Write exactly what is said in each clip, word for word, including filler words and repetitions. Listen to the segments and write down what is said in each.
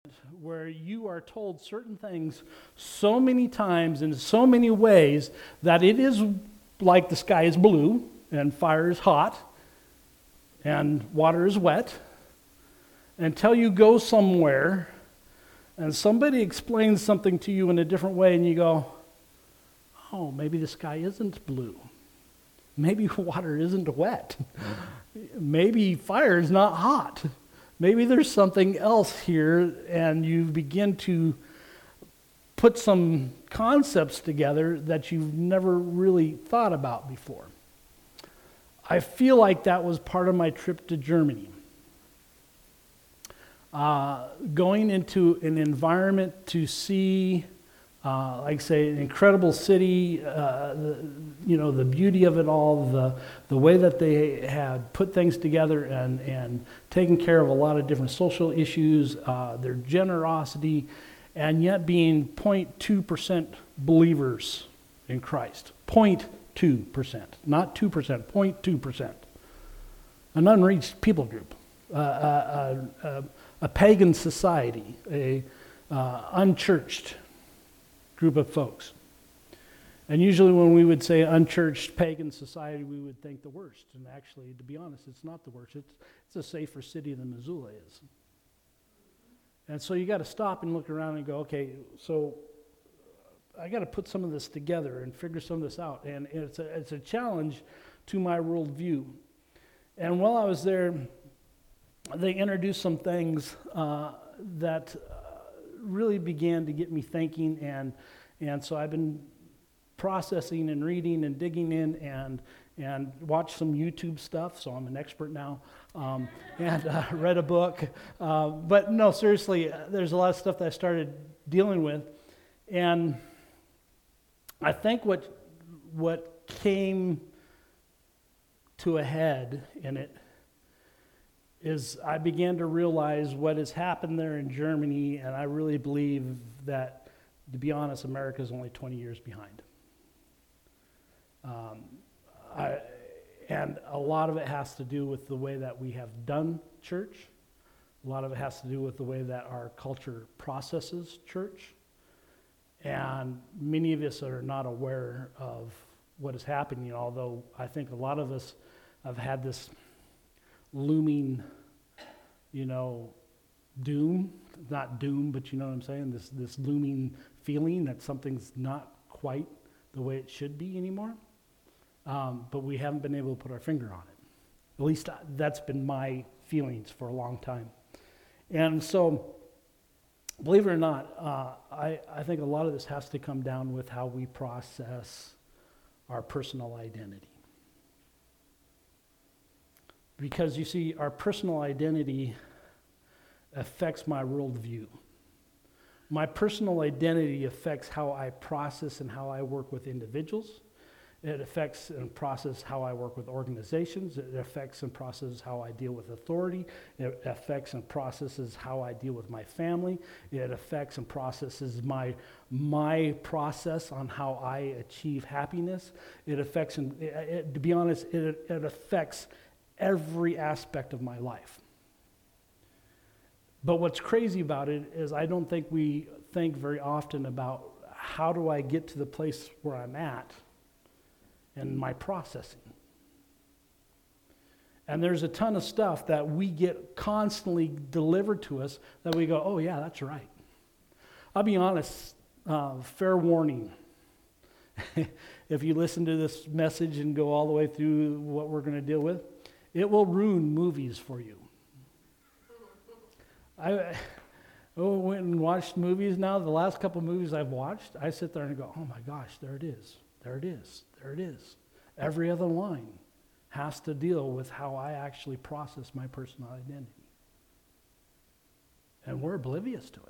where you are told certain things so many times in so many ways that it is like the sky is blue and fire is hot and water is wet, until you go somewhere and somebody explains something to you in a different way and you go, oh, maybe the sky isn't blue. Maybe water isn't wet. Maybe fire is not hot. Maybe there's something else here, and you begin to put some concepts together that you've never really thought about before. I feel like that was part of my trip to Germany. Uh, going into an environment to see, uh, like say, an incredible city, uh, the, you know, the beauty of it all, the the way that they had put things together and, and taken care of a lot of different social issues, uh, their generosity, and yet being zero point two percent believers in Christ. zero point two percent, not two percent, zero point two percent. An unreached people group, uh, uh, uh, uh, a pagan society, a uh, unchurched group of folks. And usually when we would say unchurched pagan society, we would think the worst. And actually, to be honest, it's not the worst. It's, it's a safer city than Missoula is. And so you got to stop and look around and go, okay, so I got to put some of this together and figure some of this out. And it's a, it's a challenge to my worldview. And while I was there, they introduced some things uh, that uh, really began to get me thinking, and and so I've been processing and reading and digging in and and watched some YouTube stuff, so I'm an expert now, um, and uh, read a book. Uh, but no, seriously, there's a lot of stuff that I started dealing with, and I think what what came to a head in it is I began to realize what has happened there in Germany, and I really believe that, to be honest, America is only twenty years behind. Um, I, and a lot of it has to do with the way that we have done church. A lot of it has to do with the way that our culture processes church. And many of us are not aware of what is happening, although I think a lot of us have had this looming, you know, doom, not doom, but you know what I'm saying, this this looming feeling that something's not quite the way it should be anymore, um, but we haven't been able to put our finger on it. At least that's been my feelings for a long time. And so, believe it or not, uh, I, I think a lot of this has to come down with how we process our personal identity. Because you see, our personal identity affects my worldview. My personal identity affects how I process and how I work with individuals. It affects and processes how I work with organizations. It affects and processes how I deal with authority. It affects and processes how I deal with my family. It affects and processes my my process on how I achieve happiness. It affects, and it, it, to be honest, it, it affects every aspect of my life. But what's crazy about it is I don't think we think very often about how do I get to the place where I'm at in my processing. And there's a ton of stuff that we get constantly delivered to us that we go, oh yeah, that's right. I'll be honest, uh, fair warning. If you listen to this message and go all the way through what we're going to deal with, it will ruin movies for you. I oh, went and watched movies now. The last couple movies I've watched, I sit there and go, oh my gosh, there it is. There it is. There it is. Every other line has to deal with how I actually process my personal identity. And we're oblivious to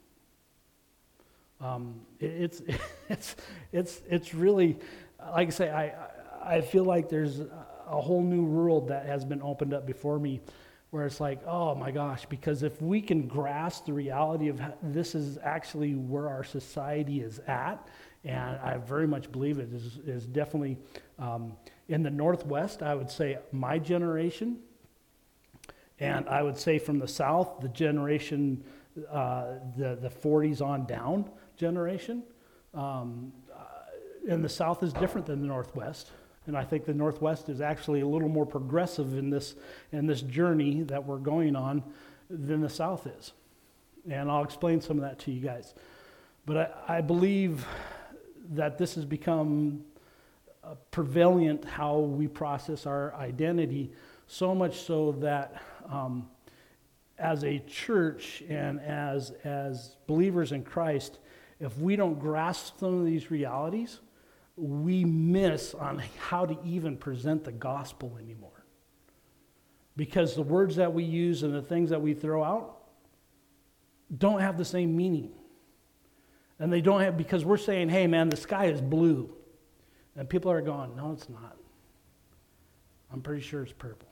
it. Um, it it's, it's, it's, it's really, like I say, I, I feel like there's a whole new world that has been opened up before me, where it's like, oh my gosh, because if we can grasp the reality of how this is actually where our society is at, and I very much believe it is, is definitely um, in the Northwest, I would say my generation, and I would say from the South, the generation uh, the, the forties on down generation. Um, uh, and the South is different than the Northwest. And I think the Northwest is actually a little more progressive in this, in this journey that we're going on than the South is. And I'll explain some of that to you guys. But I, I believe that this has become uh, prevalent how we process our identity, so much so that um, as a church and as, as believers in Christ, if we don't grasp some of these realities, we miss on how to even present the gospel anymore. Because the words that we use and the things that we throw out don't have the same meaning. And they don't have, because we're saying, hey man, the sky is blue. And people are going, no, it's not. I'm pretty sure it's purple.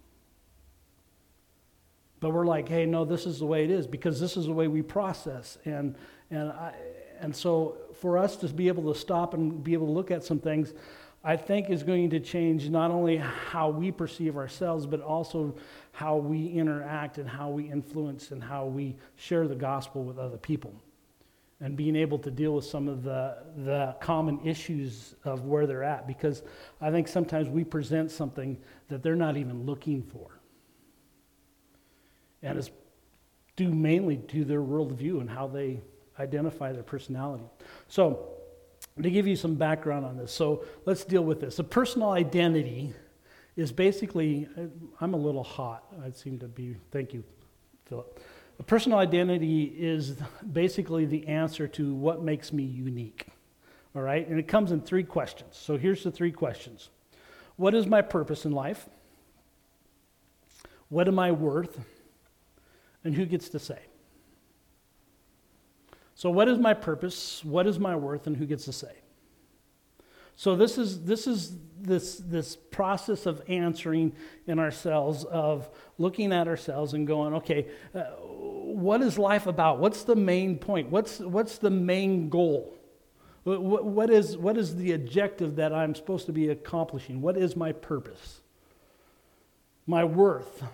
But we're like, hey, no, this is the way it is, because this is the way we process. And and I, and so for us to be able to stop and be able to look at some things, I think is going to change not only how we perceive ourselves, but also how we interact and how we influence and how we share the gospel with other people. And being able to deal with some of the, the common issues of where they're at. Because I think sometimes we present something that they're not even looking for. And it's due mainly to their worldview and how they identify their personality. So, to give you some background on this, so let's deal with this. A personal identity is basically, I'm a little hot, I seem to be, thank you, Philip. A personal identity is basically the answer to what makes me unique, all right? And it comes in three questions. So here's the three questions. What is my purpose in life? What am I worth? And who gets to say? So what is my purpose? What is my worth? And who gets to say? So this is this is this this process of answering in ourselves, of looking at ourselves and going, okay, uh, what is life about? What's the main point? What's what's the main goal? What, what is what is the objective that I'm supposed to be accomplishing? What is my purpose? My worth,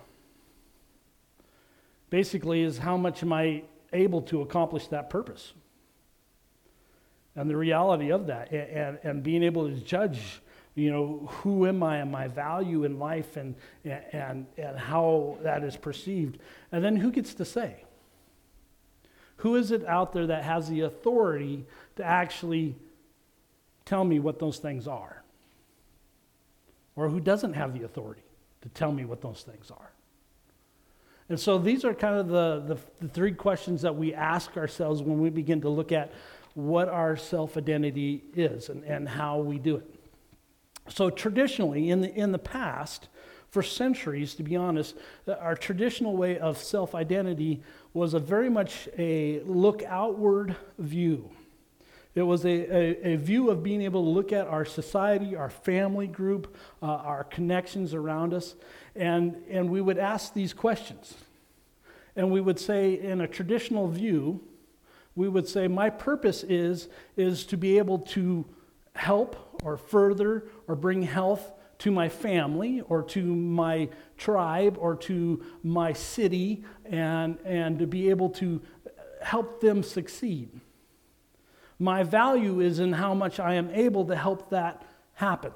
basically, is how much am I able to accomplish that purpose? And the reality of that, and, and, and being able to judge, you know, who am I and my value in life, and, and, and how that is perceived. And then who gets to say? Who is it out there that has the authority to actually tell me what those things are? Or who doesn't have the authority to tell me what those things are? And so these are kind of the, the, the three questions that we ask ourselves when we begin to look at what our self-identity is and, and how we do it. So traditionally, in the, in the past, for centuries, to be honest, our traditional way of self-identity was a very much a look outward view. It was a, a, a view of being able to look at our society, our family group, uh, our connections around us, and, and we would ask these questions. And we would say, in a traditional view, we would say, my purpose is, is to be able to help or further or bring health to my family or to my tribe or to my city, and, and to be able to help them succeed. My value is in how much I am able to help that happen.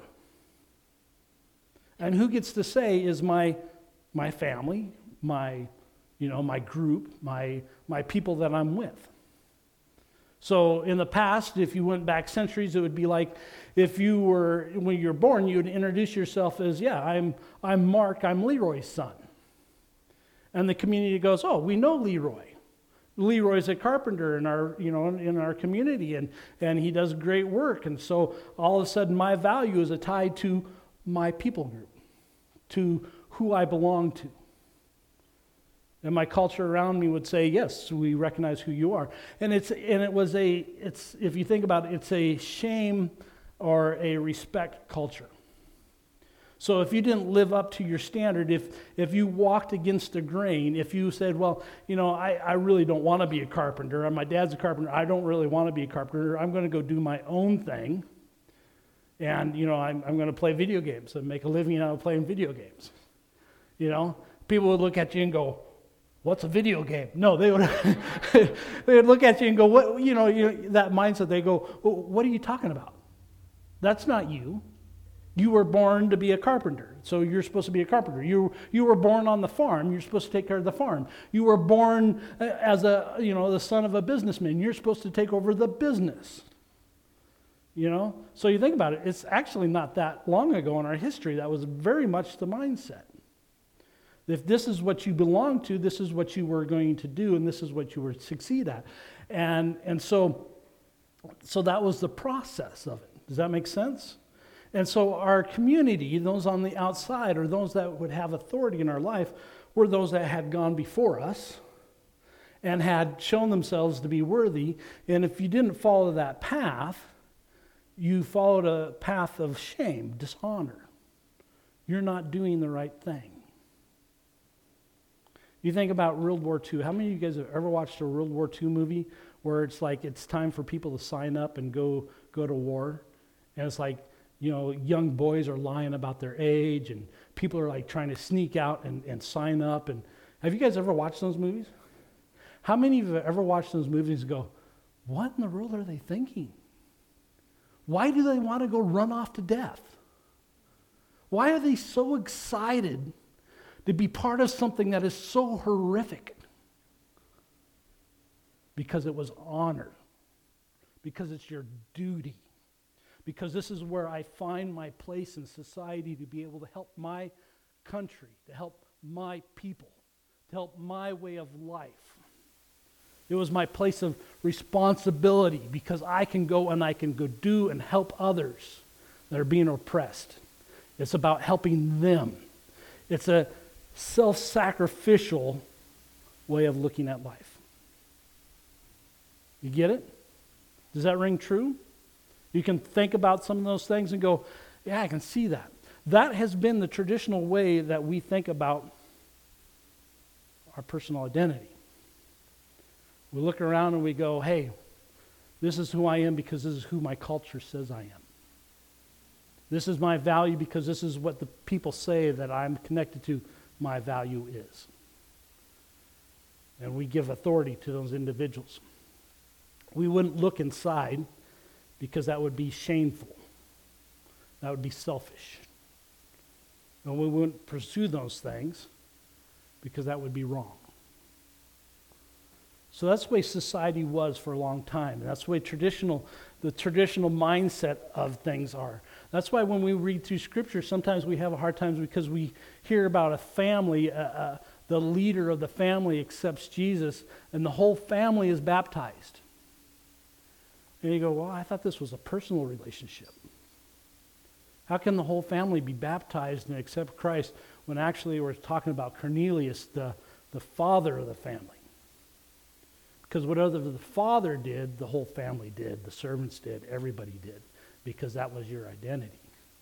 And who gets to say is my my family, my you know, my group, my my people that I'm with. So in the past, if you went back centuries, it would be like if you were, when you're born, you would introduce yourself as, yeah, I'm I'm Mark, I'm Leroy's son. And the community goes, oh, we know Leroy. Leroy's a carpenter in our, you know, in our community, and, and he does great work. And so all of a sudden my value is tied to my people group, to who I belong to. And my culture around me would say, yes, we recognize who you are. And it's and it was a, it's if you think about it, it's a shame or a respect culture. So if you didn't live up to your standard, if if you walked against the grain, if you said, well, you know, I, I really don't want to be a carpenter, my dad's a carpenter, I don't really want to be a carpenter, I'm going to go do my own thing, and, you know, I'm, I'm going to play video games and make a living out of playing video games. You know, people would look at you and go, What's a video game? No, they would they would look at you and go, what, you know, you, that mindset, they go, well, what are you talking about? That's not you. You were born to be a carpenter, so you're supposed to be a carpenter. You, you were born on the farm, you're supposed to take care of the farm. You were born as a, you know, the son of a businessman, you're supposed to take over the business. You know? So you think about it, it's actually not that long ago in our history that was very much the mindset. If this is what you belong to, this is what you were going to do, and this is what you were to succeed at. And and so, so that was the process of it. Does that make sense? And so our community, those on the outside, or those that would have authority in our life, were those that had gone before us and had shown themselves to be worthy. And if you didn't follow that path, you followed a path of shame, dishonor. You're not doing the right thing. You think about World War Two. How many of you guys have ever watched a World War Two movie where it's like it's time for people to sign up and go go to war? And it's like, you know, young boys are lying about their age and people are like trying to sneak out and, and sign up. And have you guys ever watched those movies? How many of you have ever watched those movies and go, what in the world are they thinking? Why do they want to go run off to death? Why are they so excited to be part of something that is so horrific? Because it was honor. Because it's your duty. Because this is where I find my place in society to be able to help my country, to help my people, to help my way of life. It was my place of responsibility because I can go and I can go do and help others that are being oppressed. It's about helping them. It's a self-sacrificial way of looking at life. You get it? Does that ring true? You can think about some of those things and go, yeah, I can see that. That has been the traditional way that we think about our personal identity. We look around and we go, hey, this is who I am because this is who my culture says I am. This is my value because this is what the people say that I'm connected to, my value is. And we give authority to those individuals. We wouldn't look inside because that would be shameful. That would be selfish. And we wouldn't pursue those things because that would be wrong. So that's the way society was for a long time. And that's the way traditional, the traditional mindset of things are. That's why when we read through Scripture, sometimes we have a hard time because we hear about a family, uh, uh, the leader of the family accepts Jesus, and the whole family is baptized. And you go, well, I thought this was a personal relationship. How can the whole family be baptized and accept Christ when actually we're talking about Cornelius, the, the father of the family? Because whatever the father did, the whole family did, the servants did, everybody did, because that was your identity.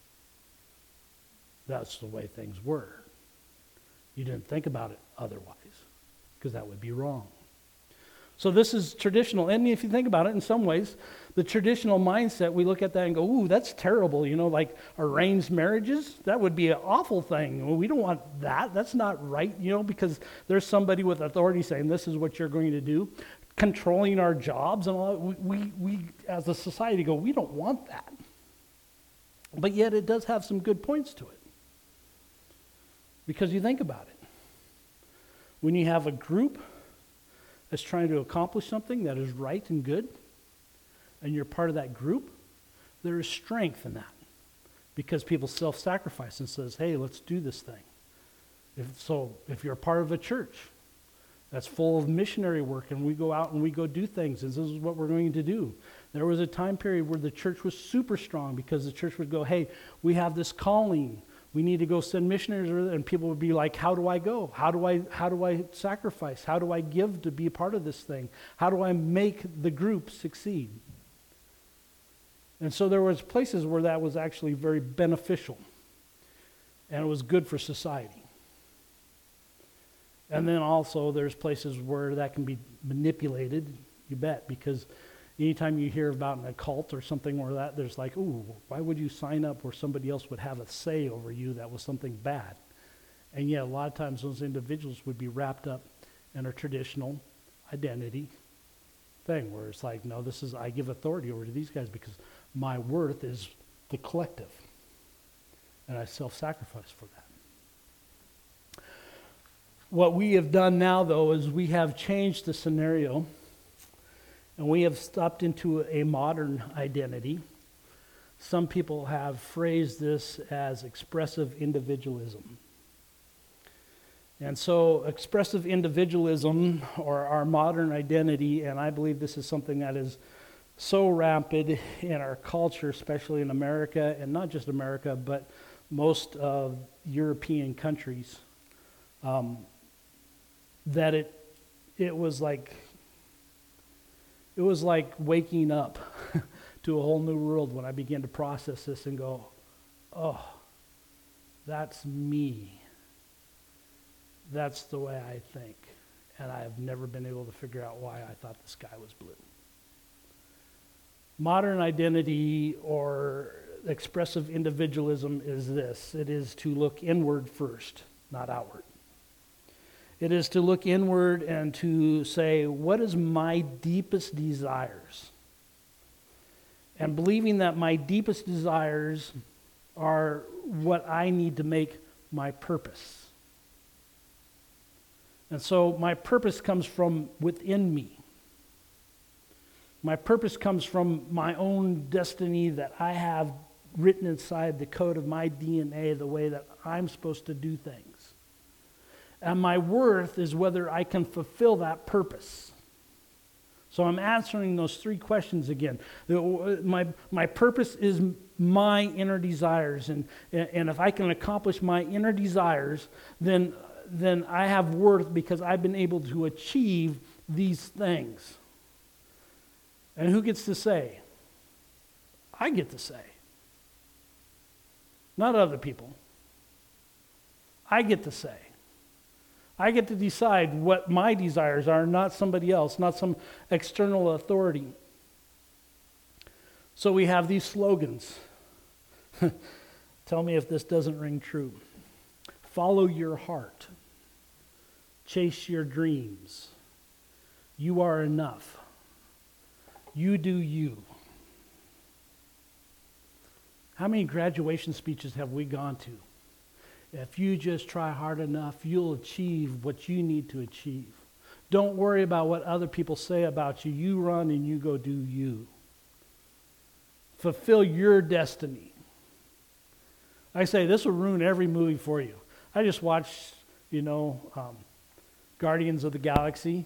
That's the way things were. You didn't think about it otherwise, because that would be wrong. So this is traditional. And if you think about it, in some ways, the traditional mindset, we look at that and go, ooh, that's terrible. You know, like arranged marriages, that would be an awful thing. Well, we don't want that. That's not right, you know, because there's somebody with authority saying this is what you're going to do. Controlling our jobs and all that. We, we, we as a society go, we don't want that. But yet it does have some good points to it. Because you think about it. When you have a group that's trying to accomplish something that is right and good, and you're part of that group, there is strength in that. Because people self-sacrifice and says, hey, let's do this thing. If, so if you're a part of a church that's full of missionary work and we go out and we go do things, and this is what we're going to do. There was a time period where the church was super strong because the church would go, hey, we have this calling. We need to go send missionaries, and people would be like, how do I go? How do I how do I sacrifice? How do I give to be a part of this thing? How do I make the group succeed? And so there was places where that was actually very beneficial, and it was good for society. And then also there's places where that can be manipulated, you bet, because anytime you hear about an occult or something where that, there's like, ooh, why would you sign up where somebody else would have a say over you that was something bad? And yet a lot of times those individuals would be wrapped up and a traditional identity thing where it's like, no, this is, I give authority over to these guys because my worth is the collective. And I self-sacrifice for that. What we have done now, though, is we have changed the scenario and we have stepped into a modern identity. Some people have phrased this as expressive individualism. And so expressive individualism, or our modern identity, and I believe this is something that is so rampant in our culture, especially in America, and not just America, but most of European countries, um, that it it was like it was like waking up to a whole new world when I began to process this and go, oh, that's me. That's the way I think. And I have never been able to figure out why I thought the sky was blue. Modern identity or expressive individualism is this. It is to look inward first, not outward. It is to look inward and to say, what is my deepest desires? And believing that my deepest desires are what I need to make my purpose. And so my purpose comes from within me. My purpose comes from my own destiny that I have written inside the code of my D N A, the way that I'm supposed to do things. And my worth is whether I can fulfill that purpose. So I'm answering those three questions again. My, my purpose is my inner desires. And, and if I can accomplish my inner desires, then then I have worth because I've been able to achieve these things. And who gets to say? I get to say. Not other people. I get to say. I get to decide what my desires are, not somebody else, not some external authority. So we have these slogans. Tell me if this doesn't ring true. Follow your heart. Chase your dreams. You are enough. You do you. How many graduation speeches have we gone to? If you just try hard enough, you'll achieve what you need to achieve. Don't worry about what other people say about you. You run and you go do you. Fulfill your destiny. I say this will ruin every movie for you. I just watched, you know, um, Guardians of the Galaxy.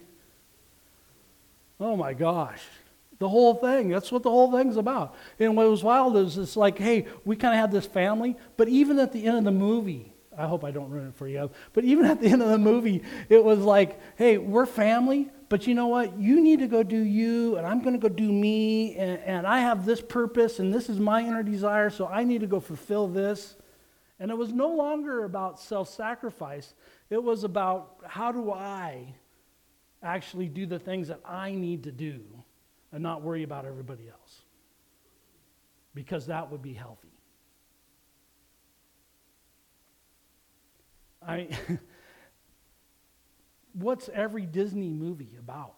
Oh my gosh. The whole thing, that's what the whole thing's about. And what was wild is it's like, hey, we kind of had this family, but even at the end of the movie, I hope I don't ruin it for you, but even at the end of the movie, it was like, hey, we're family, but you know what? You need to go do you, and I'm going to go do me, and, and I have this purpose, and this is my inner desire, so I need to go fulfill this. And it was no longer about self-sacrifice. It was about how do I actually do the things that I need to do and not worry about everybody else. Because that would be healthy. I what's every Disney movie about?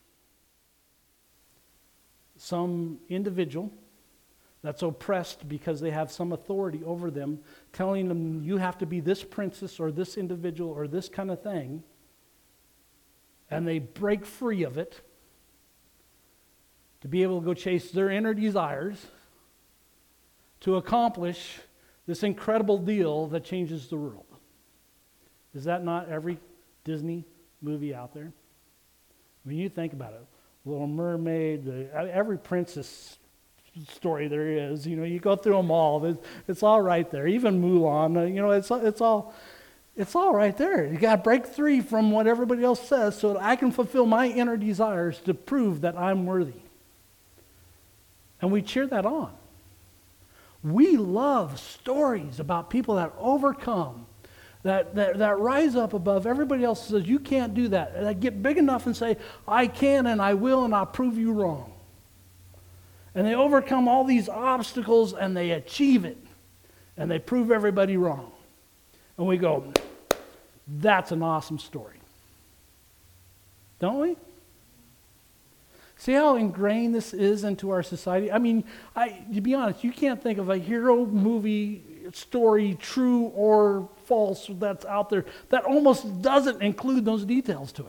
Some individual that's oppressed because they have some authority over them, telling them you have to be this princess or this individual or this kind of thing, and they break free of it to be able to go chase their inner desires to accomplish this incredible deal that changes the world. Is that not every Disney movie out there? When you think about it, Little Mermaid, the, every princess story there is, you know, you go through them all. It's, it's all right there. Even Mulan, uh, you know, it's it's all it's all right there. You got to break free from what everybody else says so that I can fulfill my inner desires to prove that I'm worthy. And we cheer that on. We love stories about people that overcome, that, that, that rise up above everybody else and says, you can't do that. And that get big enough and say, I can and I will and I'll prove you wrong. And they overcome all these obstacles and they achieve it. And they prove everybody wrong. And we go, that's an awesome story. Don't we? See how ingrained this is into our society? I mean, I, to be honest, you can't think of a hero movie story, true or false, that's out there that almost doesn't include those details to it.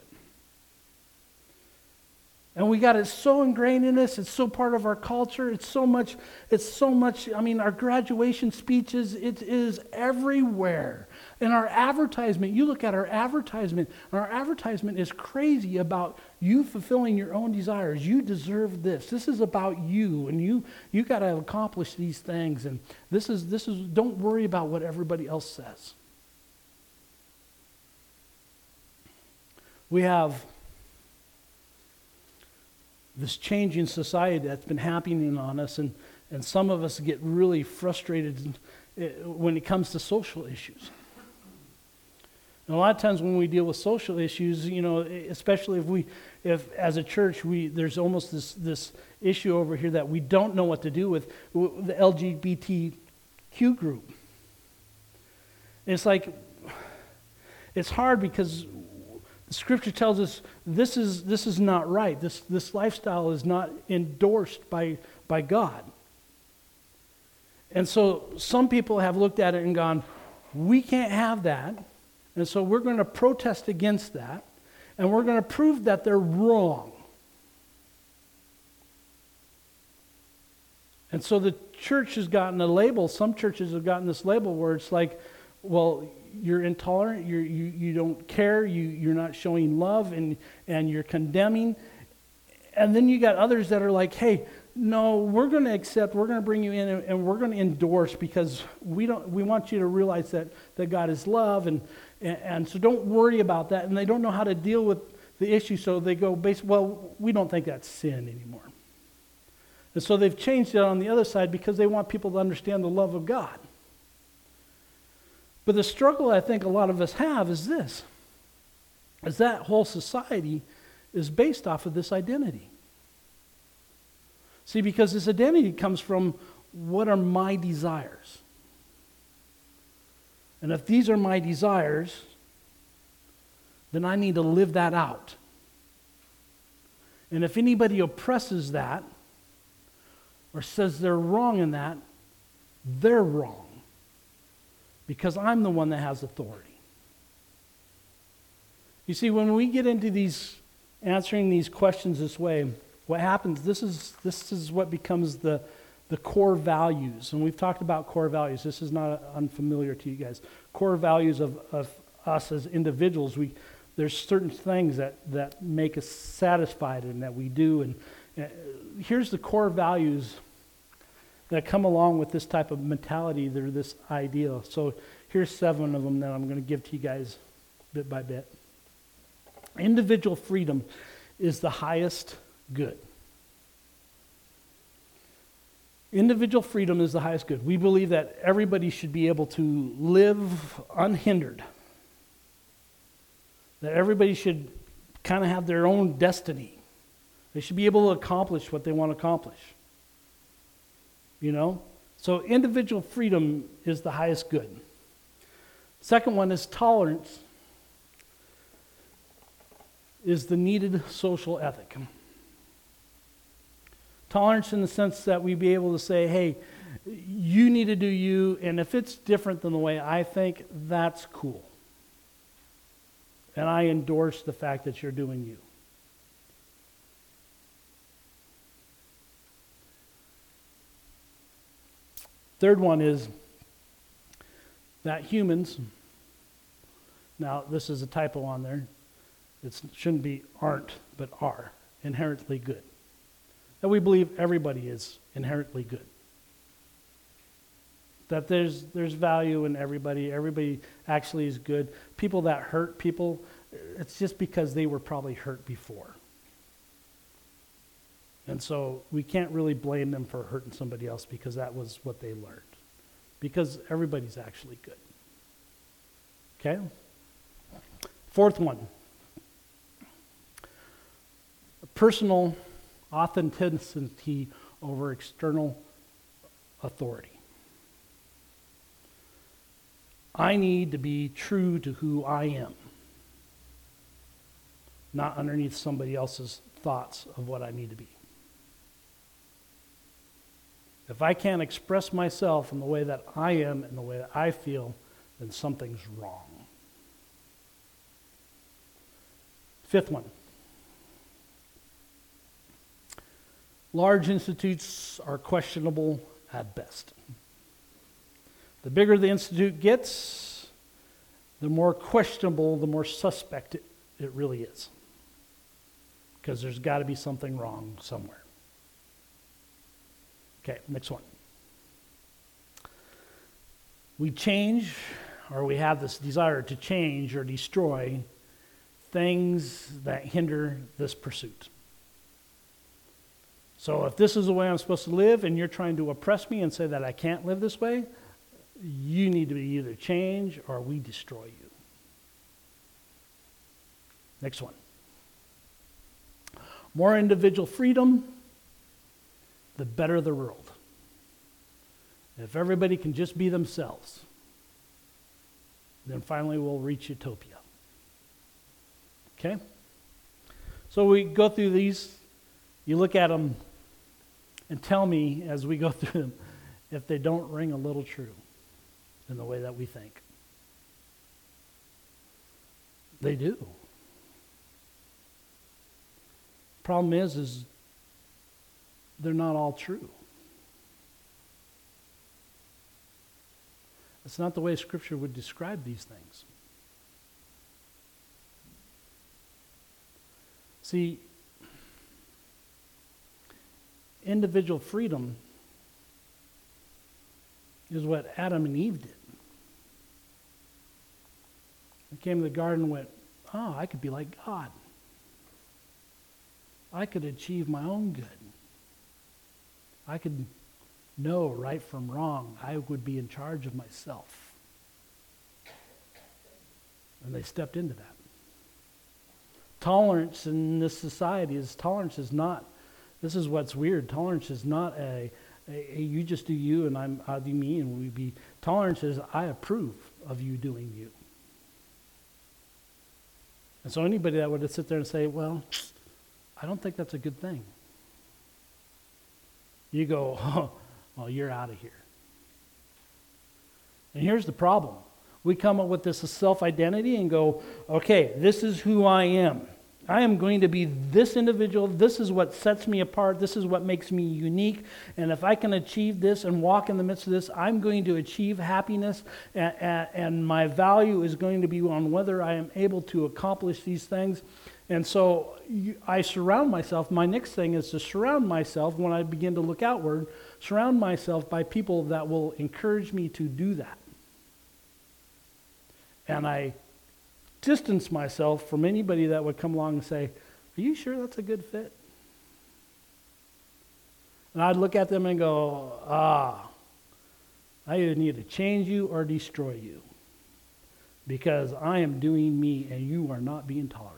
And we got it so ingrained in us. It's so part of our culture. It's so much, it's so much, I mean, our graduation speeches, it is everywhere. And our advertisement, you look at our advertisement, and our advertisement is crazy about you fulfilling your own desires. You deserve this. This is about you, and you you got to accomplish these things. And this is, this is, don't worry about what everybody else says. We have this change in society that's been happening on us, and, and some of us get really frustrated when it comes to social issues. And a lot of times when we deal with social issues, you know, especially if we, if as a church, we there's almost this this issue over here that we don't know what to do with the L G B T Q group. And it's like, it's hard because the scripture tells us this is this is not right. This this lifestyle is not endorsed by, by God. And so some people have looked at it and gone, we can't have that. And so we're going to protest against that. And we're going to prove that they're wrong. And so the church has gotten a label. Some churches have gotten this label where it's like, well, you're intolerant, you're, you you don't care, you, you're not showing love, and, and you're condemning. And then you got others that are like, hey, no, we're going to accept, we're going to bring you in, and, and we're going to endorse because we don't. We want you to realize that, that God is love, and, and, and so don't worry about that. And they don't know how to deal with the issue, so they go, base, well, we don't think that's sin anymore. And so they've changed it on the other side because they want people to understand the love of God. But the struggle I think a lot of us have is this, is that whole society is based off of this identity. See, because this identity comes from what are my desires? And if these are my desires, then I need to live that out. And if anybody oppresses that or says they're wrong in that, they're wrong. Because I'm the one that has authority. You see, when we get into these, answering these questions this way, what happens, this is this is what becomes the, the core values. And we've talked about core values. This is not unfamiliar to you guys. Core values of, of us as individuals. We There's certain things that, that make us satisfied and that we do. And uh, here's the core values that come along with this type of mentality, they're this ideal. So here's seven of them that I'm going to give to you guys bit by bit. Individual freedom is the highest good. Individual freedom is the highest good. We believe that everybody should be able to live unhindered. That everybody should kind of have their own destiny. They should be able to accomplish what they want to accomplish. You know? So individual freedom is the highest good. Second one is tolerance is the needed social ethic. Tolerance in the sense that we be able to say, hey, you need to do you, and if it's different than the way I think, that's cool. And I endorse the fact that you're doing you. Third one is that humans, now this is a typo on there, it shouldn't be aren't, but are inherently good. That we believe everybody is inherently good. That there's there's value in everybody. Everybody actually is good. People that hurt people, it's just because they were probably hurt before. And so we can't really blame them for hurting somebody else because that was what they learned. Because everybody's actually good. Okay? Fourth one. Personal authenticity over external authority. I need to be true to who I am. not underneath somebody else's thoughts of what I need to be. If I can't express myself in the way that I am and the way that I feel, then something's wrong. Fifth one. Large institutes are questionable at best. The bigger the institute gets, the more questionable, the more suspect it, it really is. Because there's got to be something wrong somewhere. Okay, next one. We change, or we have this desire to change or destroy things that hinder this pursuit. So if this is the way I'm supposed to live and you're trying to oppress me and say that I can't live this way, you need to either change or we destroy you. Next one. More individual freedom, the better the world. If everybody can just be themselves, then finally we'll reach utopia. Okay? So we go through these. You look at them and tell me as we go through them if they don't ring a little true in the way that we think. They do. Problem is, is they're not all true. It's not the way Scripture would describe these things. See, individual freedom is what Adam and Eve did. They came to the garden and went, oh, I could be like God. I could achieve my own good. I could know right from wrong. I would be in charge of myself. And they stepped into that. Tolerance in this society is, tolerance is not, this is what's weird, tolerance is not a, a, a you just do you and I'm, I'll do me and we be, tolerance is I approve of you doing you. And so anybody that would sit there and say, well, I don't think that's a good thing. You go, oh, well, you're out of here. And here's the problem. We come up with this self-identity and go, okay, this is who I am. I am going to be this individual. This is what sets me apart. This is what makes me unique. And if I can achieve this and walk in the midst of this, I'm going to achieve happiness. And, and, and my value is going to be on whether I am able to accomplish these things. And so you, I surround myself. My next thing is to surround myself, when I begin to look outward, surround myself by people that will encourage me to do that. And I distance myself from anybody that would come along and say, are you sure that's a good fit? And I'd look at them and go, ah, I either need to change you or destroy you. Because I am doing me and you are not being tolerant.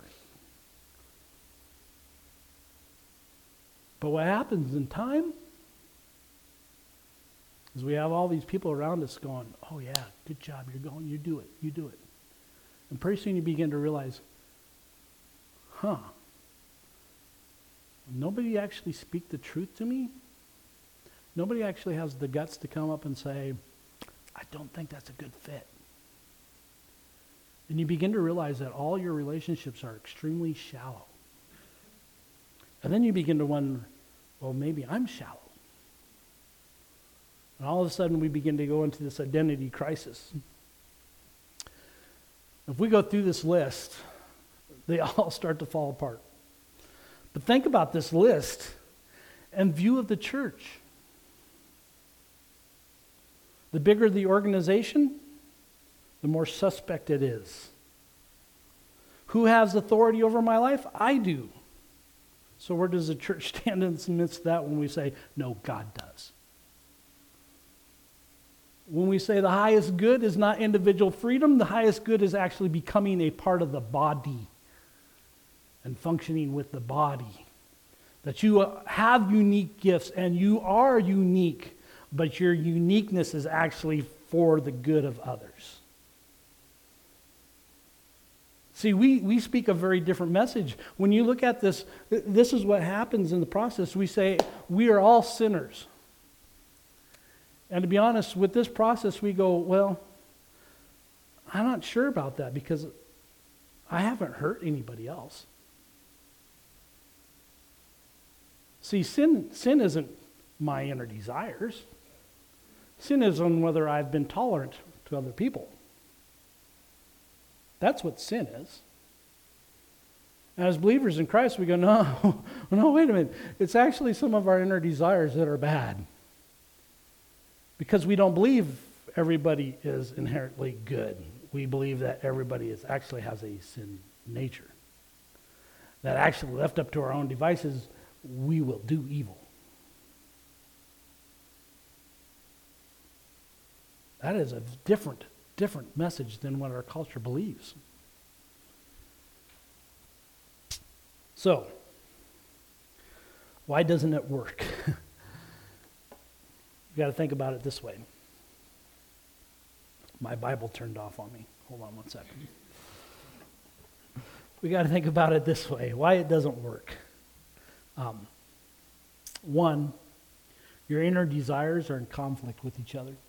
But what happens in time is we have all these people around us going, oh yeah, good job, you're going, you do it, you do it. And pretty soon you begin to realize, huh, nobody actually speak the truth to me? Nobody actually has the guts to come up and say, I don't think that's a good fit. And you begin to realize that all your relationships are extremely shallow. And then you begin to wonder, well, maybe I'm shallow. And all of a sudden we begin to go into this identity crisis. If we go through this list, they all start to fall apart. But think about this list in view of the church. The bigger the organization, the more suspect it is. Who has authority over my life? I do. So where does the church stand in the midst of that when we say, no, God does? When we say the highest good is not individual freedom, the highest good is actually becoming a part of the body and functioning with the body. That you have unique gifts and you are unique, but your uniqueness is actually for the good of others. See, we, we speak a very different message. When you look at this, this is what happens in the process. We say, we are all sinners. And to be honest, with this process, we go, well, I'm not sure about that because I haven't hurt anybody else. See, sin, sin isn't my inner desires. Sin is on whether I've been tolerant to other people. That's what sin is. And as believers in Christ, we go, no, no, wait a minute. It's actually some of our inner desires that are bad. Because we don't believe everybody is inherently good. We believe that everybody is actually has a sin nature. That actually, left up to our own devices, we will do evil. That is a different, different message than what our culture believes. So, why doesn't it work? You got to think about it this way. My Bible turned off on me. Hold on one second. We got to think about it this way. Why it doesn't work. Um, one, your inner desires are in conflict with each other.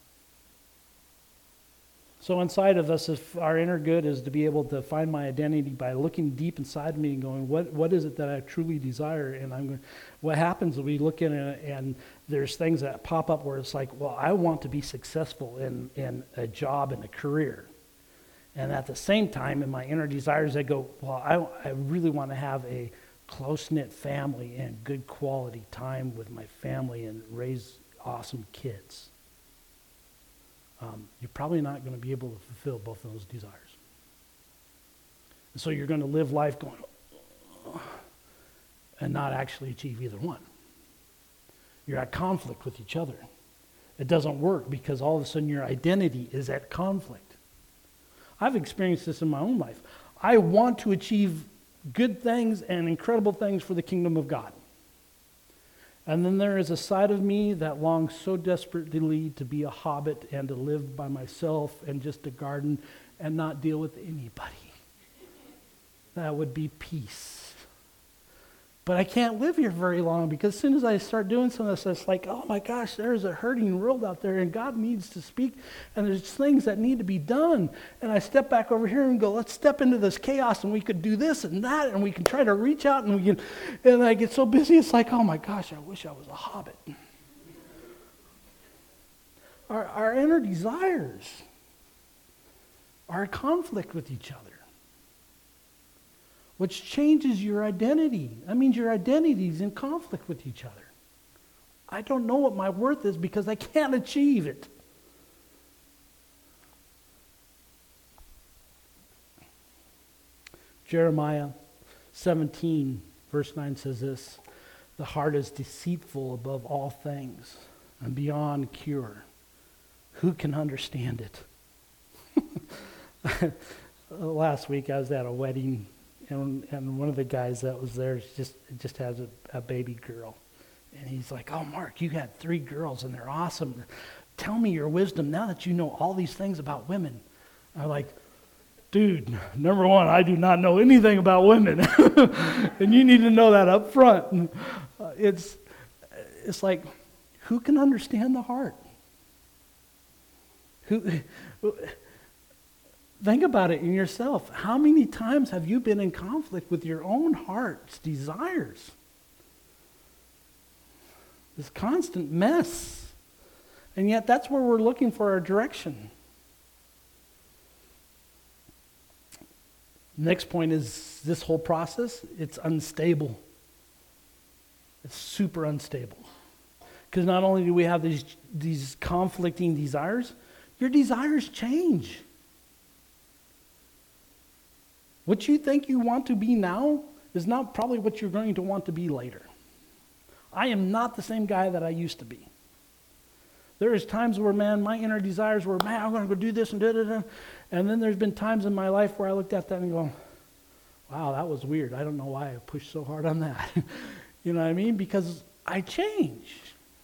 So inside of us, if our inner good is to be able to find my identity by looking deep inside me and going, what what is it that I truly desire? And I'm going, what happens is we look in it and there's things that pop up where it's like, well, I want to be successful in, in a job and a career. And at the same time, in my inner desires, I go, well, I, I really want to have a close-knit family and good quality time with my family and raise awesome kids. Um, you're probably not going to be able to fulfill both of those desires. And so you're going to live life going, oh, and not actually achieve either one. You're at conflict with each other. It doesn't work because all of a sudden your identity is at conflict. I've experienced this in my own life. I want to achieve good things and incredible things for the kingdom of God. And then there is a side of me that longs so desperately to be a hobbit and to live by myself and just to garden and not deal with anybody. That would be peace. But I can't live here very long because as soon as I start doing some of this, it's like, oh my gosh, there's a hurting world out there and God needs to speak and there's things that need to be done. And I step back over here and go, let's step into this chaos and we could do this and that and we can try to reach out and we can, and I get so busy, it's like, oh my gosh, I wish I was a hobbit. Our, our inner desires are in conflict with each other, which changes your identity. That means your identity is in conflict with each other. I don't know what my worth is because I can't achieve it. Jeremiah seventeen, verse nine says this, the heart is deceitful above all things and beyond cure. Who can understand it? Last week I was at a wedding. And, and one of the guys that was there just just has a, a baby girl. And he's like, oh, Mark, you had three girls, and they're awesome. Tell me your wisdom now that you know all these things about women. I'm like, dude, number one, I do not know anything about women. And you need to know that up front. And, uh, it's, it's like, who can understand the heart? Who... Think about it in yourself. How many times have you been in conflict with your own heart's desires? This constant mess. And yet that's where we're looking for our direction. Next point is this whole process, it's unstable. It's super unstable. Because not only do we have these, these conflicting desires, your desires change. What you think you want to be now is not probably what you're going to want to be later. I am not the same guy that I used to be. There is times where, man, my inner desires were, man, I'm going to go do this and da da da. And then there's been times in my life where I looked at that and go, wow, that was weird. I don't know why I pushed so hard on that. You know what I mean? Because I changed.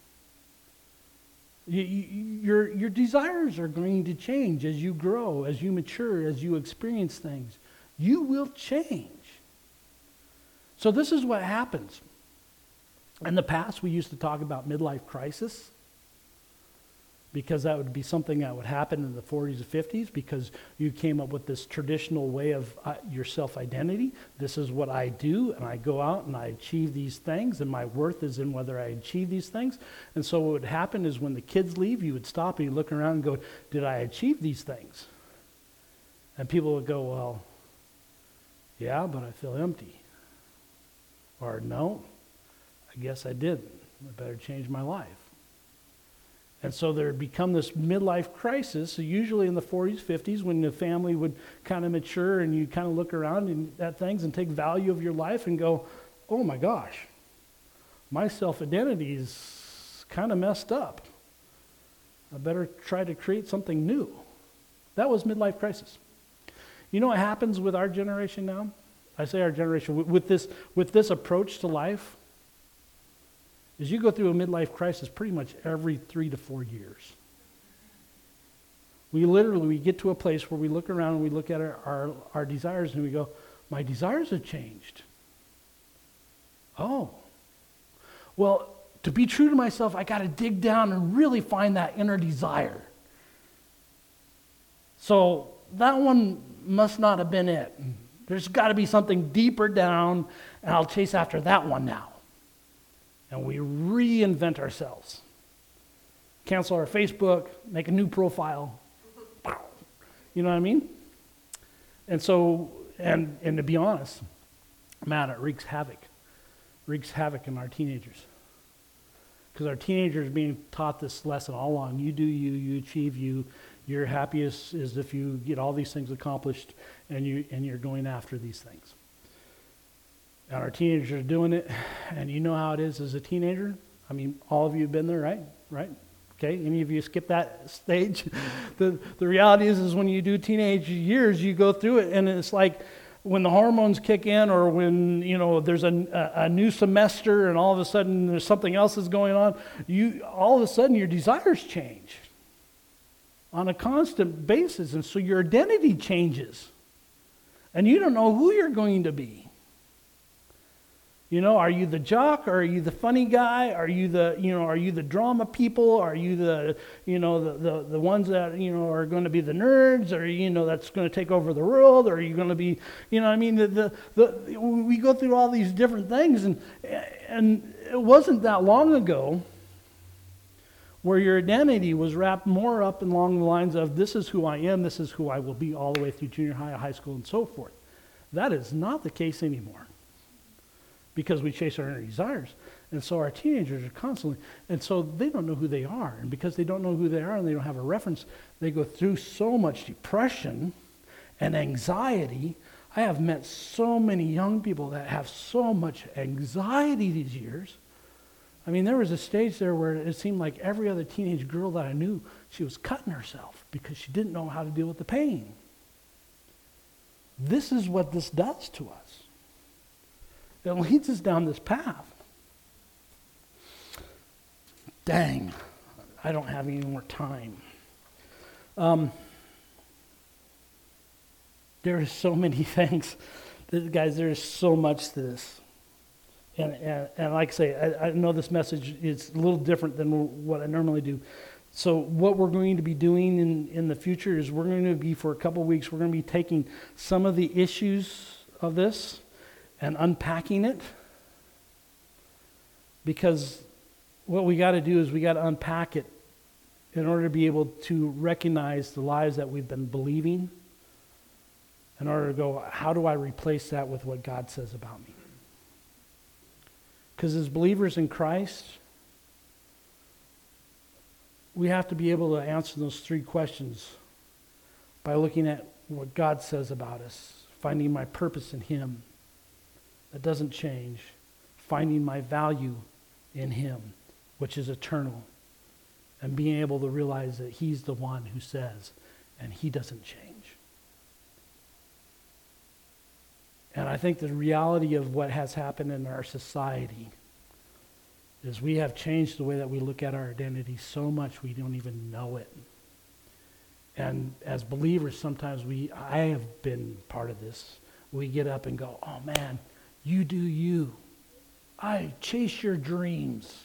You, you, your, your desires are going to change as you grow, as you mature, as you experience things. You will change. So this is what happens. In the past, we used to talk about midlife crisis, because that would be something that would happen in the forties and fifties, because you came up with this traditional way of uh, your self-identity. This is what I do, and I go out and I achieve these things, and my worth is in whether I achieve these things. And so what would happen is when the kids leave, you would stop and you look around and go, did I achieve these things? And people would go, well, yeah, but I feel empty. Or no, I guess I didn't. I better change my life. And so there had become this midlife crisis, so usually in the forties, fifties, when the family would kind of mature and you kind of look around and, at things and take value of your life and go, oh my gosh, my self-identity is kind of messed up. I better try to create something new. That was midlife crisis. You know what happens with our generation now? I say our generation, with, with this with this approach to life, is you go through a midlife crisis pretty much every three to four years. We literally, we get to a place where we look around and we look at our, our, our desires and we go, my desires have changed. Oh. Well, to be true to myself, I got to dig down and really find that inner desire. So that one must not have been it. There's got to be something deeper down, and I'll chase after that one now. And we reinvent ourselves. Cancel our Facebook, make a new profile. You know what I mean? And so, and, and to be honest, man, it wreaks havoc. Wreaks havoc in our teenagers. Because our teenagers are being taught this lesson all along. You do you, you achieve you. You're happiest is if you get all these things accomplished and, you, and you're going after these things. And our teenagers are doing it, and you know how it is as a teenager. I mean, all of you have been there, right? Right? Okay, any of you skip that stage? the The reality is, is when you do teenage years, you go through it, and it's like when the hormones kick in, or when, you know, there's a, a, a new semester, and all of a sudden there's something else that's going on. You all of a sudden your desires change on a constant basis, and so your identity changes, and you don't know who you're going to be. You know, are you the jock, or are you the funny guy? Are you the, you know, are you the drama people? Are you the, you know, the, the, the ones that, you know, are going to be the nerds? Or, you know, that's going to take over the world? Or are you going to be, you know, I mean, the, the, the we go through all these different things, and and it wasn't that long ago where your identity was wrapped more up along the lines of, this is who I am, this is who I will be, all the way through junior high, high school, and so forth. That is not the case anymore, because we chase our inner desires. And so our teenagers are constantly, and so they don't know who they are. And because they don't know who they are and they don't have a reference, they go through so much depression and anxiety. I have met so many young people that have so much anxiety these years. I mean, there was a stage there where it seemed like every other teenage girl that I knew, she was cutting herself because she didn't know how to deal with the pain. This is what this does to us. It leads us down this path. Dang, I don't have any more time. Um, there are so many things. Guys, there is so much to this. And, and, and like I say, I, I know this message is a little different than what I normally do. So what we're going to be doing in, in the future is we're going to be, for a couple of weeks, we're going to be taking some of the issues of this and unpacking it. Because what we got to do is we got to unpack it in order to be able to recognize the lies that we've been believing, in order to go, how do I replace that with what God says about me? Because as believers in Christ, we have to be able to answer those three questions by looking at what God says about us, finding my purpose in Him. That doesn't change. Finding my value in Him, which is eternal. And being able to realize that He's the one who says, and He doesn't change. And I think the reality of what has happened in our society is we have changed the way that we look at our identity so much we don't even know it. And as believers, sometimes we, I have been part of this, we get up and go, oh man, you do you. I chase your dreams.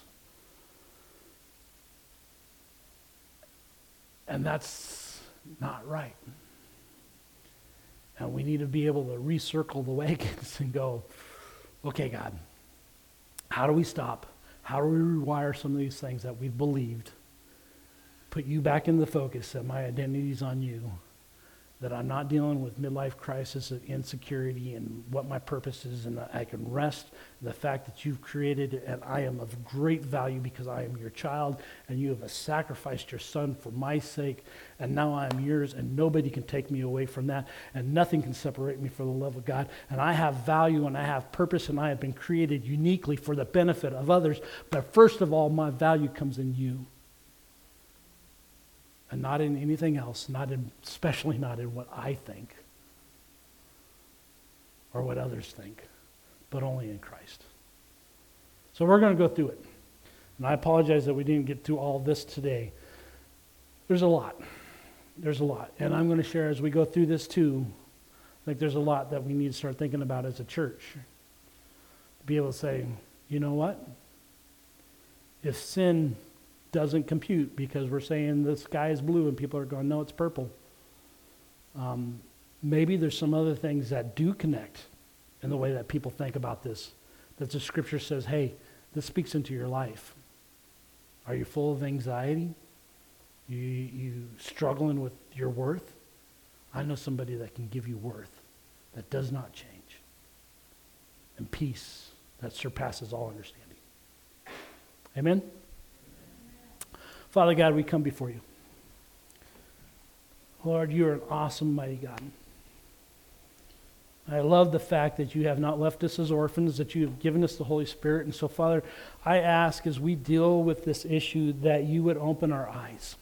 And that's not right. And we need to be able to recircle the wagons and go, okay, God, how do we stop? How do we rewire some of these things that we've believed? Put you back in the focus, that my identity is on you, that I'm not dealing with midlife crisis of insecurity and what my purpose is, and that I can rest in the fact that you've created and I am of great value because I am your child and you have sacrificed your son for my sake, and now I am yours and nobody can take me away from that, and nothing can separate me from the love of God, and I have value and I have purpose and I have been created uniquely for the benefit of others, but first of all, my value comes in you. And not in anything else, not in, especially not in what I think or what others think, but only in Christ. So we're going to go through it. And I apologize that we didn't get through all this today. There's a lot. There's a lot. And I'm going to share as we go through this too, like there's a lot that we need to start thinking about as a church. Be able to say, you know what? If sin doesn't compute because we're saying the sky is blue and people are going, no, it's purple. Um, maybe there's some other things that do connect in the way that people think about this, that the scripture says, hey, this speaks into your life. Are you full of anxiety? You, you struggling with your worth? I know somebody that can give you worth that does not change, and peace that surpasses all understanding. Amen? Father God, we come before you. Lord, you are an awesome, mighty God. I love the fact that you have not left us as orphans, that you have given us the Holy Spirit. And so, Father, I ask as we deal with this issue that you would open our eyes.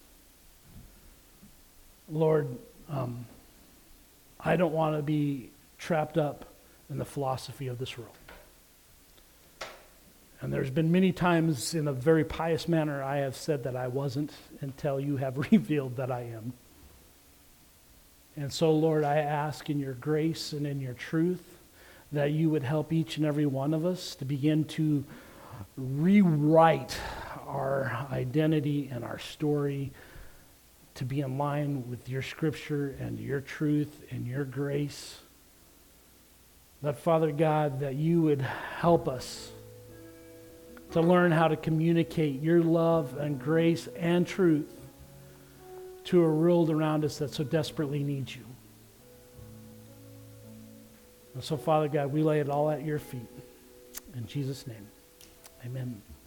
Lord, um, I don't want to be trapped up in the philosophy of this world. And there's been many times in a very pious manner I have said that I wasn't until you have revealed that I am. And so, Lord, I ask in your grace and in your truth that you would help each and every one of us to begin to rewrite our identity and our story to be in line with your scripture and your truth and your grace. That, Father God, that you would help us to learn how to communicate your love and grace and truth to a world around us that so desperately needs you. And so, Father God, we lay it all at your feet. In Jesus' name, amen.